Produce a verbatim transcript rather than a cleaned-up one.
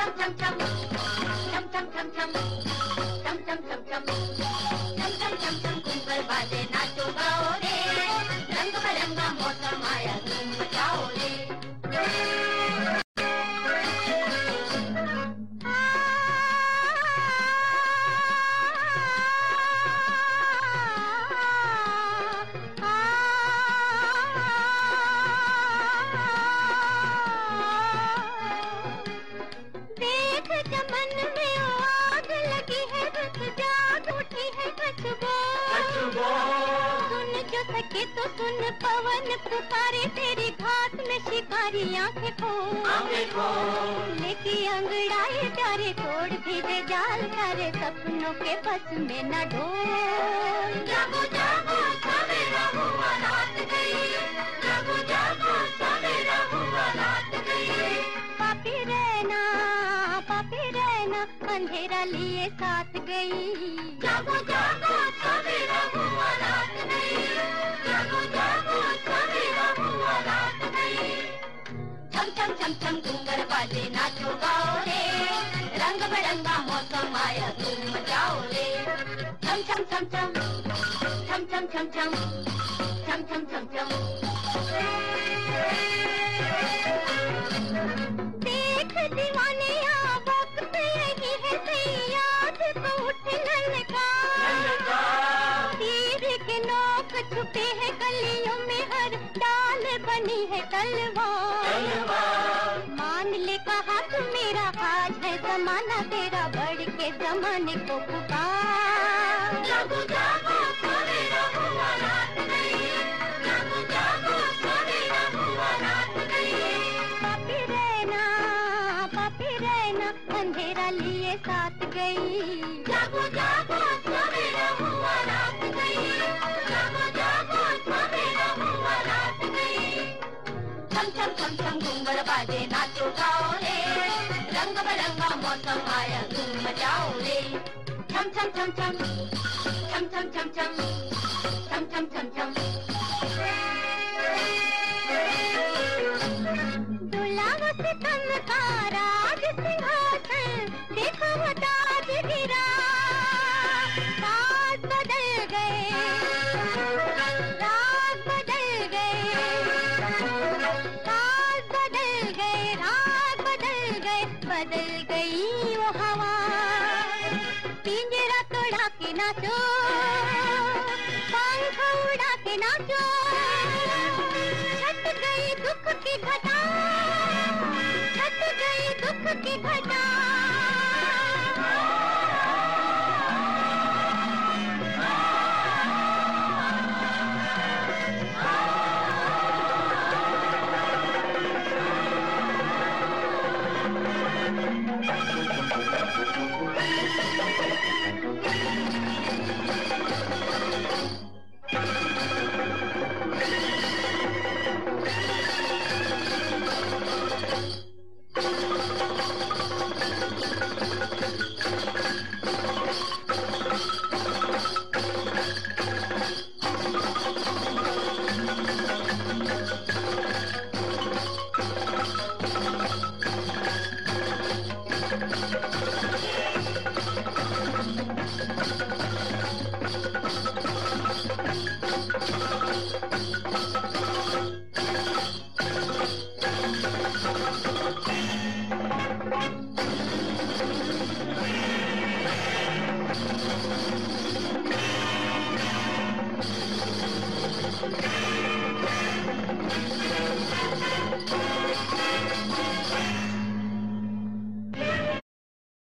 चम चम चम चम चम चम चम चम चम चम चम चम चम चम घूंगर बाजे नाचो गाओ रे, रंग बिरंगा मौसम आया धूम मचाओ रे। सके तो सुन पवन पुकारे, तेरी घाट में शिकारी आंखें खोल, लेके अंगड़ाए प्यारे तोड़ भीजे जाल करे, सपनों के बस में न ढोल। जागो जागो सवेरा हुआ रात गई, जागो जागो सवेरा हुआ रात गई। पापी रहना पापी रहना अंधेरा लिए साथ गई, जागो जागो सवेरा हुआ रात गई, जागो जागो सवेरा हुआ रात गई। छम छम छम छम घूंगर बाजे नाचो गाओ रे, रंग बिरंगा मौसम आया धूम मचाओ रे। छम छम छम छम छम छम छम छम छम छम छम छम। देख दीवाने वक्त यही है सही, याद को उठने का तीर के नोक छुपे है गलियों में, हर डाल बनी है तलवार। मान ले कहा तू मेरा आज है जमाना तेरा, बढ़ के जमाने को पुकार। जागो जागो सवेरा हुआ रात गई, जागो जागो सवेरा हुआ रात गई। पापी रहना पापी रहना अंधेरा लिए साथ गई, जागो जागो सवेरा हुआ रात गई, जागो जागो सवेरा हुआ रात गई। छम छम छम छम घूंगर बाजे नाचो गाओ रे, रंग बिरंगा मौसम आया धूम मचाओ रे। छम छम छम छम छम छम छम छम छम छम छम छम। दुलावा से तम का राज सिंहासन, देखो वो ताज गिरा, राज बदल गए राज बदल गए राज बदल गए राज बदल गए, बदल गई वो हवा। पिंजरा तोड़ा के नाचो, पंख उड़ा के नाचो, छट गई दुख की घटा, छट गई दुख की घटा।